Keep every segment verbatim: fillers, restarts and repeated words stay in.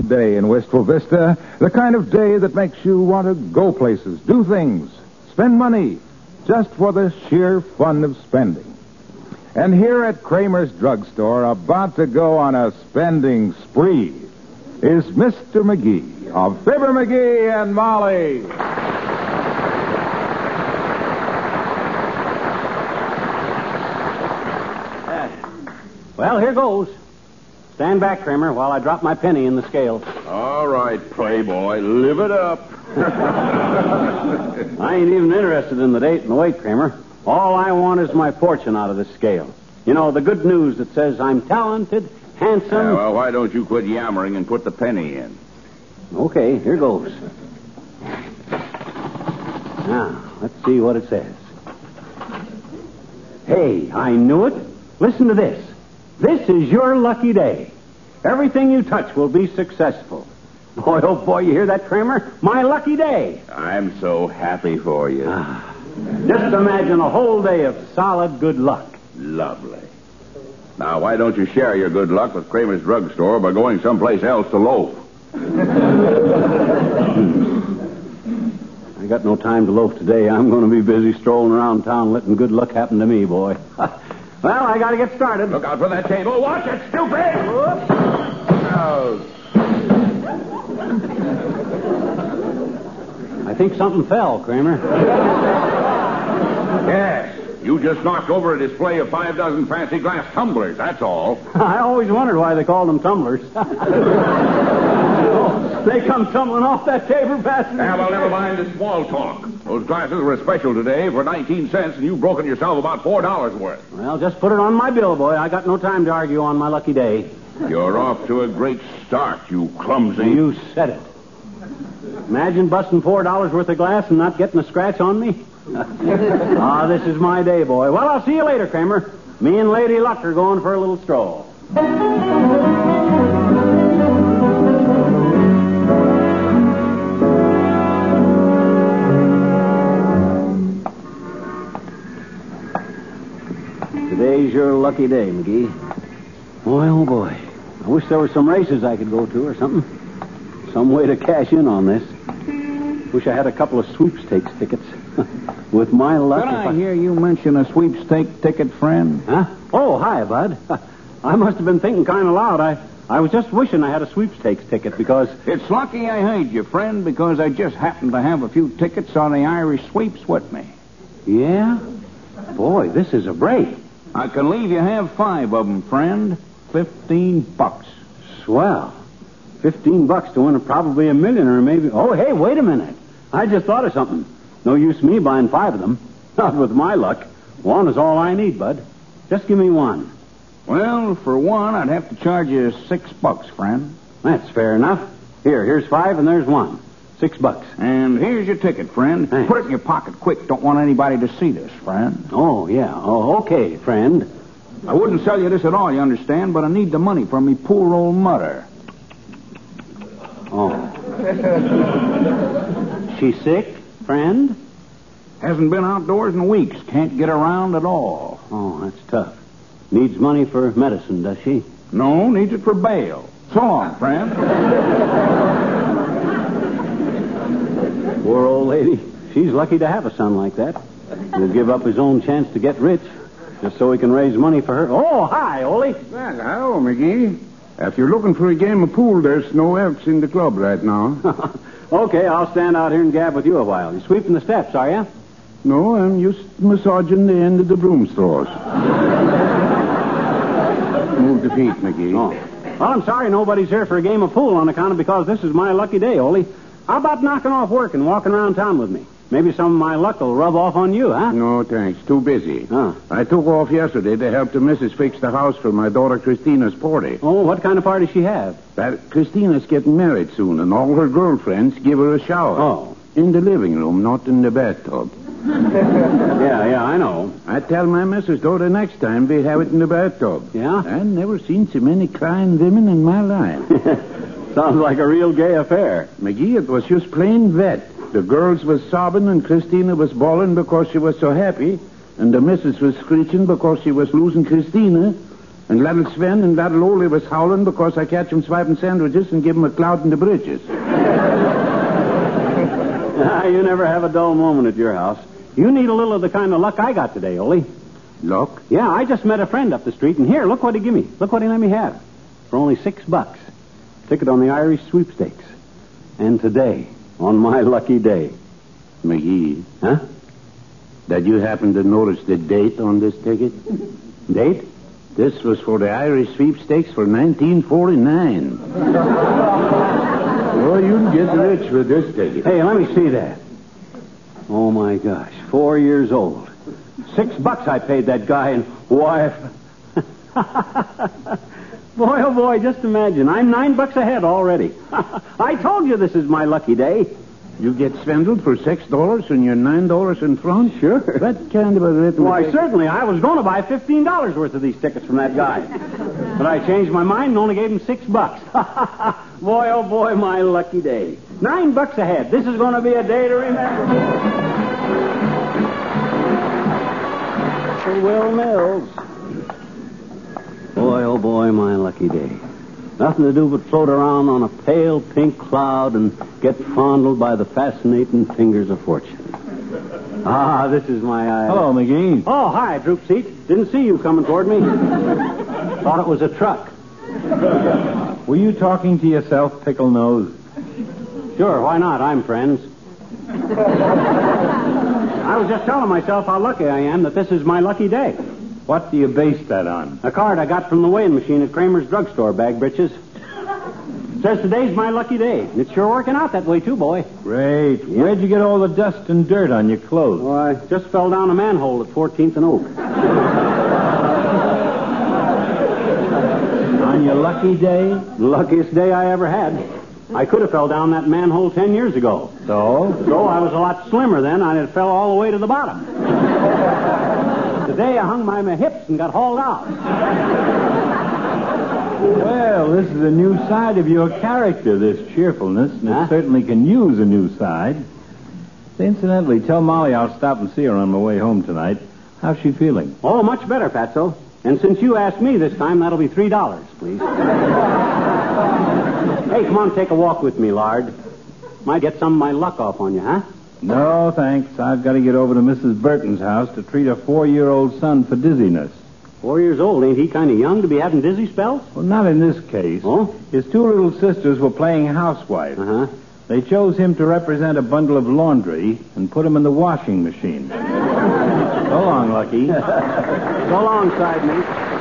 of day in Wistful Vista, the kind of day that makes you want to go places, do things, spend money, just for the sheer fun of spending. And here at Kramer's Drugstore, about to go on a spending spree, is Mister McGee of Fibber McGee and Molly. Well, here goes. Stand back, Kramer, while I drop my penny in the scale. All right, playboy, live it up. I ain't even interested in the date and the weight, Kramer. All I want is my fortune out of this scale. You know, the good news that says I'm talented, handsome... Yeah, well, why don't you quit yammering and put the penny in? Okay, here goes. Now, let's see what it says. Hey, I knew it. Listen to this. This is your lucky day. Everything you touch will be successful. Boy, oh boy, you hear that, Kramer? My lucky day. I'm so happy for you. Ah, just imagine a whole day of solid good luck. Lovely. Now, why don't you share your good luck with Kramer's Drugstore by going someplace else to loaf? I got no time to loaf today. I'm going to be busy strolling around town letting good luck happen to me, boy. Well, I got to get started. Look out for that table. Watch it, stupid! Whoops. Oh. I think something fell, Kramer. Yes. You just knocked over a display of five dozen fancy glass tumblers, that's all. I always wondered why they called them tumblers. They come tumbling off that table, bastard. Yeah, well, never mind this small talk. Those glasses were a special today for nineteen cents, and you've broken yourself about four dollars worth. Well, just put it on my bill, boy. I got no time to argue on my lucky day. You're off to a great start, you clumsy... You said it. Imagine busting four dollars worth of glass and not getting a scratch on me. Ah, this is my day, boy. Well, I'll see you later, Kramer. Me and Lady Luck are going for a little stroll. Today's your lucky day, McGee. Boy, oh boy. I wish there were some races I could go to or something. Some way to cash in on this. Wish I had a couple of sweepstakes tickets. With my luck... Did I, I hear you mention a sweepstake ticket, friend? Huh? Oh, hi, Bud. I must have been thinking kind of loud. I, I was just wishing I had a sweepstakes ticket because... It's lucky I heard you, friend, because I just happen to have a few tickets on the Irish sweeps with me. Yeah? Boy, this is a break. I can leave you have five of them, friend. Fifteen bucks. Swell. Fifteen bucks to win probably a million or maybe... Oh, hey, wait a minute. I just thought of something. No use me buying five of them. Not with my luck. One is all I need, Bud. Just give me one. Well, for one, I'd have to charge you six bucks, friend. That's fair enough. Here, here's five and there's one. Six bucks. And here's your ticket, friend. Thanks. Put it in your pocket quick. Don't want anybody to see this, friend. Oh, yeah. Oh, okay, friend. I wouldn't sell you this at all, you understand, but I need the money for me poor old mother. Oh. She's sick, friend? Hasn't been outdoors in weeks. Can't get around at all. Oh, that's tough. Needs money for medicine, does she? No, needs it for bail. So long, friend. Poor old lady. She's lucky to have a son like that. He'll give up his own chance to get rich just so he can raise money for her. Oh, hi, Ole. Well, hello, McGee. If you're looking for a game of pool, there's no outs in the club right now. Okay, I'll stand out here and gab with you a while. You sweeping the steps, are you? No, I'm just massaging the end of the broom straws. Move the feet, McGee. Oh. Well, I'm sorry nobody's here for a game of pool on account of because this is my lucky day, Ole. How about knocking off work and walking around town with me? Maybe some of my luck will rub off on you, huh? No, thanks. Too busy. Huh. I took off yesterday to help the missus fix the house for my daughter Christina's party. Oh, what kind of party she have? That Christina's getting married soon, and all her girlfriends give her a shower. Oh. In the living room, not in the bathtub. Yeah, yeah, I know. I tell my missus, though, the next time we have it in the bathtub. Yeah? I've never seen so many crying women in my life. Sounds like a real gay affair. McGee, it was just plain wet. The girls was sobbing and Christina was bawling because she was so happy, and the missus was screeching because she was losing Christina, And little Sven and little Ole was howling because I catch 'em swiping sandwiches and give 'em a cloud in the britches. Ah, you never have a dull moment at your house. You need a little of the kind of luck I got today, Ole. Luck? Yeah, I just met a friend up the street, and here, look what he give me. Look what he let me have. For only six bucks. Ticket on the Irish sweepstakes. And today, on my lucky day. McGee, Huh? did you happen to notice the date on this ticket? Date? This was for the Irish sweepstakes for nineteen forty-nine. Oh, you can get rich with this ticket. Hey, let me see that. Oh, my gosh. Four years old. Six bucks I paid that guy, and why... Boy, oh, boy, just imagine. I'm nine bucks ahead already. I told you this is my lucky day. You get swindled for six dollars and you're nine dollars in front? Sure. What kind of a rhythm? Why, certainly. I was going to buy fifteen dollars worth of these tickets from that guy. But I changed my mind and only gave him six bucks. Boy, oh, boy, my lucky day. Nine bucks ahead. This is going to be a day to remember. Will Mills. Boy, oh, boy, my lucky day. Nothing to do but float around on a pale pink cloud and get fondled by the fascinating fingers of fortune. Ah, this is my... Uh... Hello, McGee. Oh, hi, Droop Seat. Didn't see you coming toward me. Thought it was a truck. Were you talking to yourself, Pickle Nose? Sure, why not? I'm friends. I was just telling myself how lucky I am that this is my lucky day. What do you base that on? A card I got from the weighing machine at Kramer's drugstore, Bag Britches. Says today's my lucky day. And it's sure working out that way, too, boy. Great. Where'd you get all the dust and dirt on your clothes? Oh, I just fell down a manhole at fourteenth and Oak. On your lucky day? Luckiest day I ever had. I could have fell down that manhole ten years ago. So? So I was a lot slimmer then. I had fell all the way to the bottom. Today I hung by my hips and got hauled out. Well, this is a new side of your character, this cheerfulness, and Huh? it certainly can use a new side. Incidentally, tell Molly I'll stop and see her on my way home tonight. How's she feeling? Oh, much better, Fatso. And since you asked me this time, that'll be three dollars, please. Hey, come on, take a walk with me, Lard. Might get some of my luck off on you, huh? No, thanks. I've got to get over to Missus Burton's house to treat her four-year-old son for dizziness. Four years old. Ain't he kind of young to be having dizzy spells? Well, not in this case. Oh? His two little sisters were playing housewife. Uh-huh. They chose him to represent a bundle of laundry and put him in the washing machine. So long, Lucky. So long, side mate.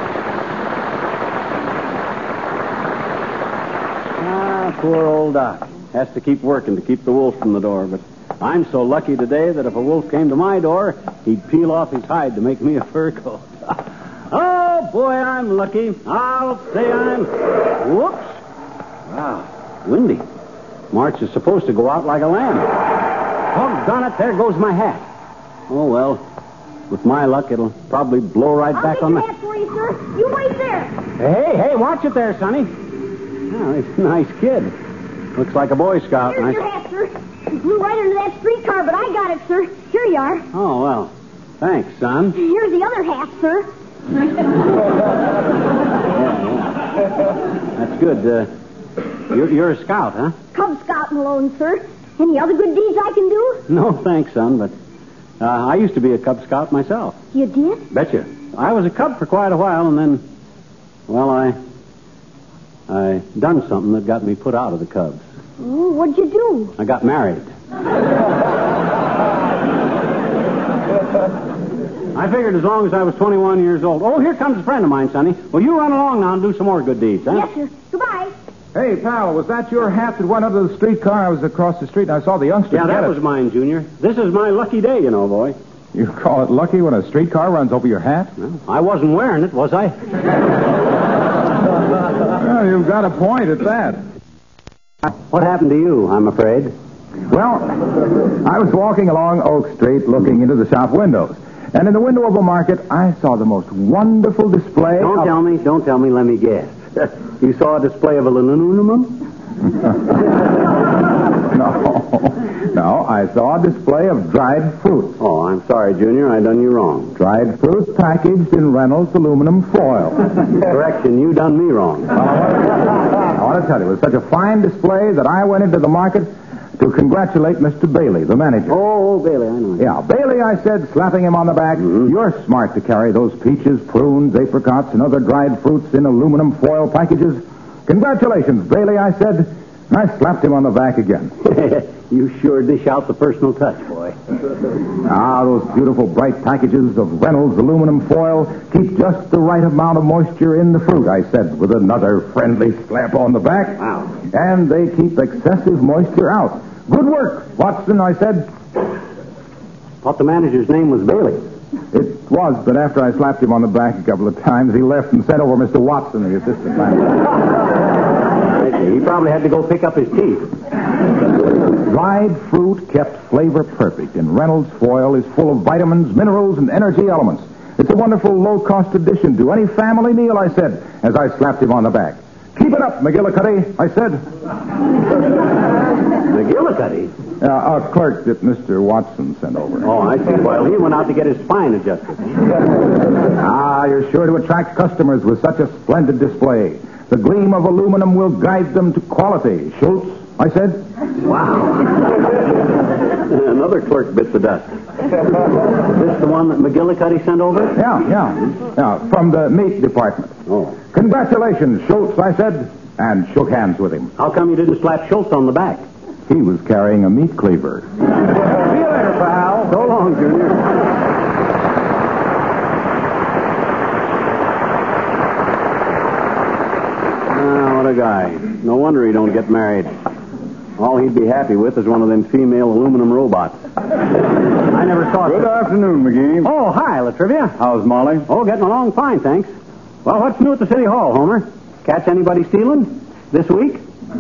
Ah, poor old Doc. Has to keep working to keep the wolf from the door, but I'm so lucky today that if a wolf came to my door, he'd peel off his hide to make me a fur coat. Oh, boy, I'm lucky. I'll say I'm... Whoops. Wow, windy. March is supposed to go out like a lamb. Doggone it, there goes my hat. Oh, well, with my luck, it'll probably blow right I'll back get on your the... hat for you, sir. You wait there. Hey, hey, watch it there, Sonny. Oh, he's a nice kid. Looks like a Boy Scout. Here's Nice. your hat, sir. You flew right under that streetcar, but I got it, sir. Here you are. Oh, well, thanks, son. Here's the other hat, sir. That's good. Uh, you're, you're a scout, huh? Cub Scout Malone, sir. Any other good deeds I can do? No, thanks, son, but uh, I used to be a Cub Scout myself. You did? Betcha. I was a Cub for quite a while, and then, well, I... I done something that got me put out of the Cubs. Oh, what'd you do? I got married. I figured as long as I was twenty-one years old. Oh, here comes a friend of mine, Sonny. Well, you run along now and do some more good deeds, huh? Yes, sir. Goodbye. Hey, pal, was that your hat that went under the streetcar? I was across the street and I saw the youngster Yeah, get that it. was mine, Junior. This is my lucky day, you know, boy. You call it lucky when a streetcar runs over your hat? Well, I wasn't wearing it, was I? Well, you've got a point at that. What happened to you, I'm afraid? Well, I was walking along Oak Street looking into the shop windows. And in the window of a market, I saw the most wonderful display Don't of... tell me, don't tell me, let me guess. You saw a display of a aluminum? No. No, I I saw a display of dried fruits. Oh, I'm sorry, Junior. I done you wrong. Dried fruits packaged in Reynolds aluminum foil. Correction, you done me wrong. I want to tell you, it was such a fine display that I went into the market to congratulate Mister Bailey, the manager. Oh, Bailey, I know. Yeah, Bailey, I said, slapping him on the back, Mm-hmm. you're smart to carry those peaches, prunes, apricots, and other dried fruits in aluminum foil packages. Congratulations, Bailey, I said. And I slapped him on the back again. You sure dish out the personal touch, boy. Ah, those beautiful bright packages of Reynolds aluminum foil keep just the right amount of moisture in the fruit, I said, with another friendly slap on the back. Wow. And they keep excessive moisture out. Good work, Watson, I said. Thought the manager's name was Bailey. It was, but after I slapped him on the back a couple of times, he left and sent over Mister Watson, the assistant manager. He probably had to go pick up his teeth. Dried fruit kept flavor perfect, and Reynolds foil is full of vitamins, minerals, and energy elements. It's a wonderful low-cost addition to any family meal, I said, as I slapped him on the back. Keep it up, McGillicuddy, I said. McGillicuddy? Uh, a clerk that Mister Watson sent over. Oh, I see. Well, he went out to get his spine adjusted. Ah, you're sure to attract customers with such a splendid display. The gleam of aluminum will guide them to quality. Schultz, I said. Wow. Another clerk bit the dust. Is this the one that McGillicuddy sent over? Yeah, yeah. Yeah, from the meat department. Oh. Congratulations, Schultz, I said, and shook hands with him. How come you didn't slap Schultz on the back? He was carrying a meat cleaver. See you later, pal. So long, Junior. What a guy. No wonder he don't get married. All he'd be happy with is one of them female aluminum robots. I never saw it. Good afternoon, McGee. Oh, hi, Latrivia. How's Molly? Oh, getting along fine, thanks. Well, what's new at the City Hall, Homer? Catch anybody stealing this week?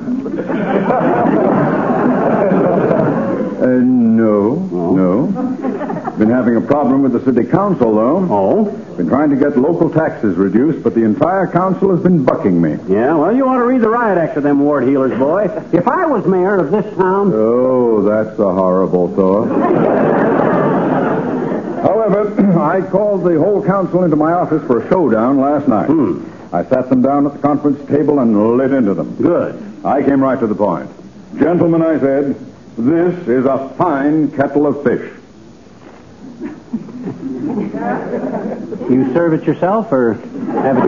Uh, no, Oh. no. Been having a problem with the city council, though. Oh? Been trying to get local taxes reduced, but the entire council has been bucking me. Yeah, well, you ought to read the riot act of them ward healers, boy. If I was mayor of this town... Oh, that's a horrible thought. However, I called the whole council into my office for a showdown last night. Hmm. I sat them down at the conference table and lit into them. Good. I came right to the point. Gentlemen, I said, this is a fine kettle of fish. You serve it yourself or have it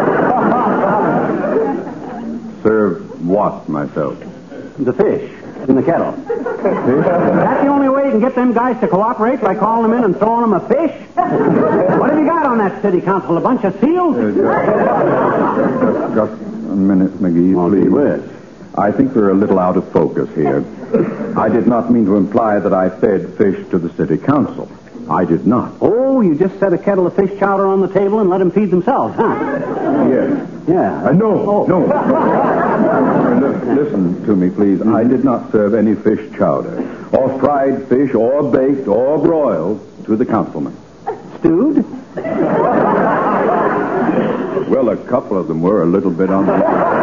catered? Serve what, myself? The fish in the kettle. Fish? That's the only way you can get them guys to cooperate, by calling them in and throwing them a fish. What have you got on that city council? A bunch of seals? Uh, just, just, just a minute, McGee, Well, please. gee whiz. I think we're a little out of focus here. I did not mean to imply that I fed fish to the city council. I did not. Oh, you just set a kettle of fish chowder on the table and let them feed themselves, huh? Yes. Yeah. Uh, no, Oh. no. Uh, li- Listen to me, please. I did not serve any fish chowder, or fried fish, or baked, or broiled to the councilman. Stewed? Well, a couple of them were a little bit on the...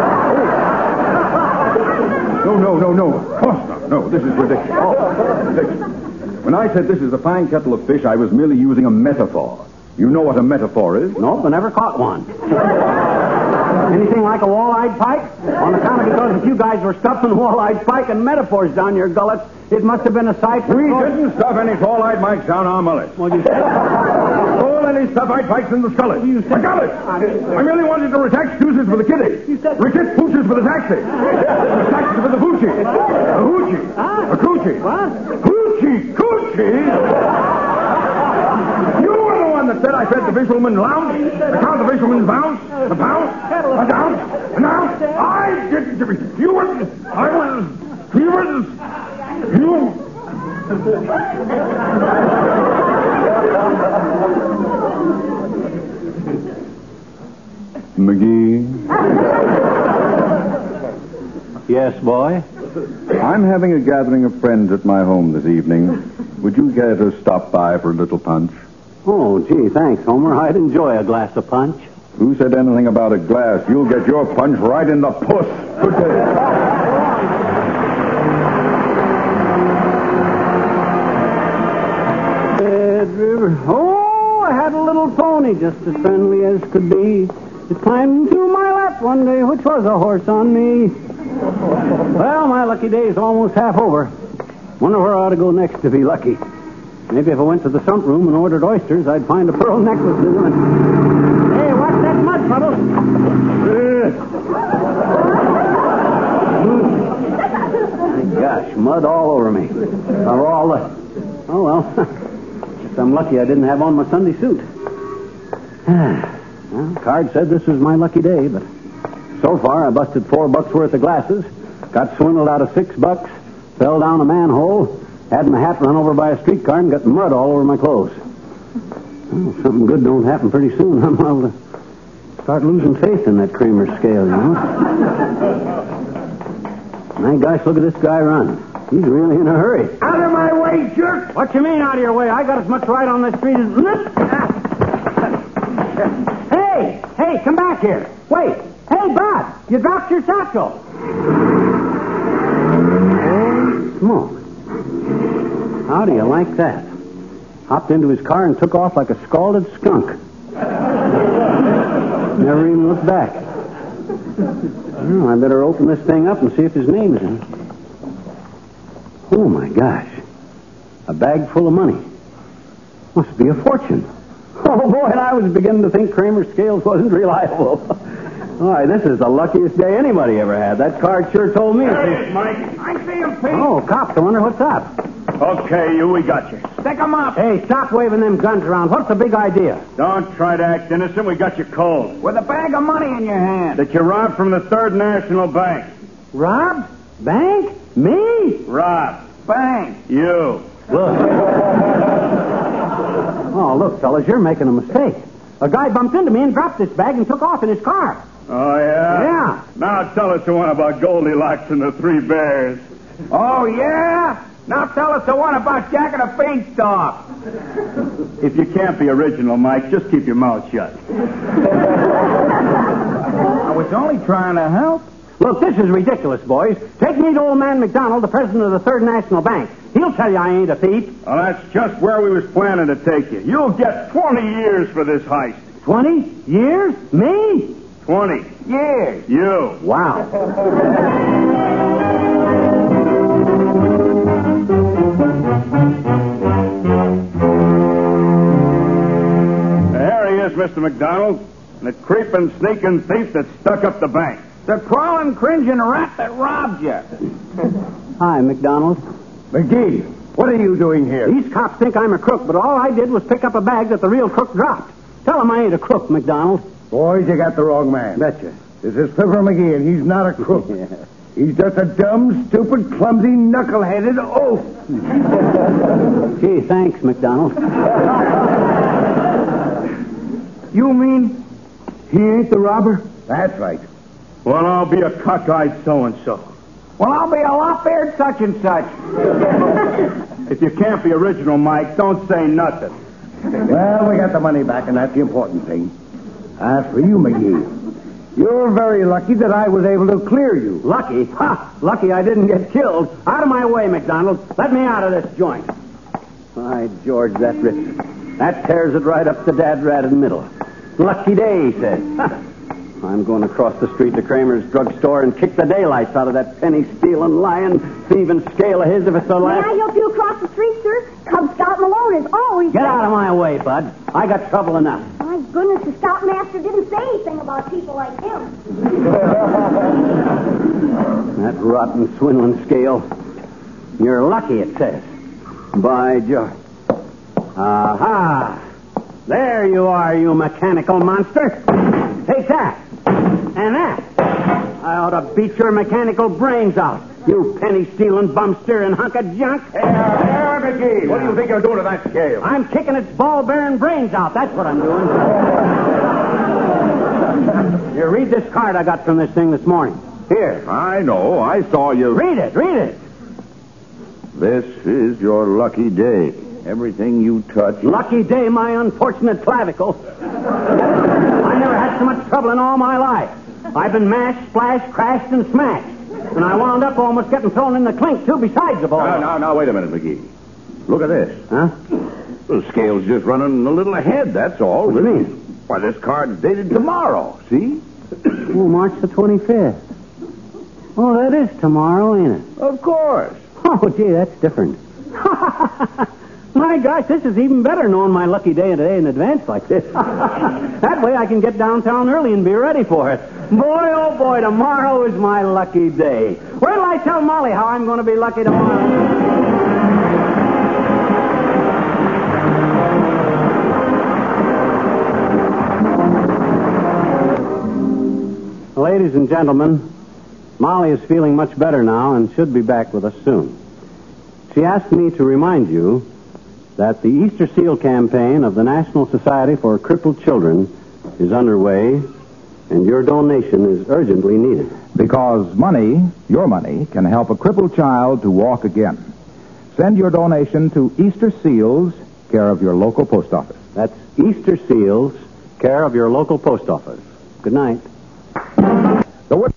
No, no, no, no. Of course not. No, this is ridiculous. Oh, ridiculous. When I said this is a fine kettle of fish, I was merely using a metaphor. You know what a metaphor is? Nope, I never caught one. Anything like a wall-eyed pike? On account of because if you guys were stuffing wall-eyed pike and metaphors down your gullets, it must have been a sight for... We didn't stuff any wall-eyed mikes down our mullets. Well, you said... Stole any stuff-eyed pikes in the skullet. You said... I got it. I merely wanted to retax excuses for the kitty. You said... Retix pooches for the taxi. The taxi for the hoochie. A hoochie. Huh? A coochie. What? Hoochie. Coochie. You were the one that said I fed the fisherman lounge, the count the fisherman's bounce, the pounce, a down, an ounce. I didn't give it. You were, I was, he was, you. McGee? Yes, boy? I'm having a gathering of friends at my home this evening. Would you care to stop by for a little punch? Oh, gee, thanks, Homer. I'd enjoy a glass of punch. Who said anything about a glass? You'll get your punch right in the puss. Good day. me, just as friendly as could be. It climbed into my lap one day, which was a horse on me. Well, my lucky day's almost half over. Wonder where I ought to go next to be lucky. Maybe if I went to the sump room and ordered oysters, I'd find a pearl necklace in them. Hey, watch that mud puddle. My gosh, mud all over me. Or all the... Oh, well. Guess I'm lucky I didn't have on my Sunday suit. Well, card said this was my lucky day, but so far I busted four bucks worth of glasses, got swindled out of six bucks, fell down a manhole, had my hat run over by a streetcar, and got mud all over my clothes. Well, something good don't happen pretty soon. I'm liable to start losing faith in that Kramer scale, you know. My gosh, look at this guy run. He's really in a hurry. Out of my way, jerk! What you mean out of your way? I got as much right on this street as... Hey! Hey, come back here. Wait. Hey, Bob, you dropped your satchel. Oh, smoke. How do you like that? Hopped into his car and took off like a scalded skunk. Never even looked back. Well, I better open this thing up and see if his name's in it. Oh, my gosh. A bag full of money. Must be a fortune. Oh, boy, and I was beginning to think Kramer Scales wasn't reliable. Boy, this is the luckiest day anybody ever had. That card sure told me. There he is, Mike. I see him, Pete. Oh, cops, I wonder what's up. Okay, you, we got you. Stick him up. Hey, stop waving them guns around. What's the big idea? Don't try to act innocent. We got you cold. With a bag of money in your hand. That you robbed from the Third National Bank. Robbed? Bank? Me? Robbed. Bank. You. Look. Oh, look, fellas, you're making a mistake. A guy bumped into me and dropped this bag and took off in his car. Oh, yeah? Yeah. Now tell us the one about Goldilocks and the Three Bears. Oh, yeah? Now tell us the one about Jack and the Beanstalk. If you can't be original, Mike, just keep your mouth shut. I was only trying to help. Look, this is ridiculous, boys. Take me to old man McDonald, the president of the Third National Bank. He'll tell you I ain't a thief. Well, that's just where we was planning to take you. You'll get twenty years for this heist. Twenty years? Me? Twenty. Years. You. Wow. There he is, Mister McDonald. The creeping, sneaking thief that stuck up the bank. The crawling, cringing rat that robbed you. Hi, McDonald. McGee, what are you doing here? These cops think I'm a crook, but all I did was pick up a bag that the real crook dropped. Tell them I ain't a crook, McDonald. Boys, you got the wrong man. Betcha. This is Fibber McGee, and he's not a crook. Yeah. He's just a dumb, stupid, clumsy, knuckle-headed oaf. Gee, thanks, McDonald. You mean he ain't the robber? That's right. Well, I'll be a cockeyed so-and-so. Well, I'll be a lop-eared such and such. If you can't be original, Mike, don't say nothing. Well, we got the money back, and that's the important thing. As for you, McGee, you're very lucky that I was able to clear you. Lucky? Ha! Lucky I didn't get killed. Out of my way, McDonald. Let me out of this joint. By George, that rips. That tears it right up the dad rat in the middle. Lucky day, he says. Ha. I'm going across the street to Kramer's drugstore and kick the daylights out of that penny-stealing, lying, thieving scale of his if it's the May last... I help you across the street, sir? Cub Scout Malone is always... Get out of my way, bud. I got trouble enough. My goodness, the scoutmaster didn't say anything about people like him. That rotten, swindling scale. You're lucky, it says. By George. Aha! There you are, you mechanical monster. Take that. And that. I ought to beat your mechanical brains out. You penny-stealing, bum-steering hunk of junk. Hey, uh, hey, McGee, what do you think you're doing to that scale? I'm kicking its ball-bearing brains out. That's what I'm doing. Here, read this card I got from this thing this morning. Here. I know. I saw you. Read it. Read it. This is your lucky day. Everything you touch... Lucky day, my unfortunate clavicle. I never had so much trouble in all my life. I've been mashed, splashed, crashed, and smashed. And I wound up almost getting thrown in the clink, too, besides the ball. Now, now, now, wait a minute, McGee. Look at this. Huh? The scale's just running a little ahead, that's all. What do you mean? Why, this card's dated tomorrow, see? Oh, March the twenty-fifth. Oh, that is tomorrow, ain't it? Of course. Oh, gee, that's different. My gosh, this is even better knowing my lucky day today in advance like this. That way I can get downtown early and be ready for it. Boy, oh boy, tomorrow is my lucky day. Where will I tell Molly how I'm going to be lucky tomorrow? Ladies and gentlemen, Molly is feeling much better now and should be back with us soon. She asked me to remind you that the Easter Seal campaign of the National Society for Crippled Children is underway, and your donation is urgently needed. Because money, your money, can help a crippled child to walk again. Send your donation to Easter Seals, care of your local post office. That's Easter Seals, care of your local post office. Good night. The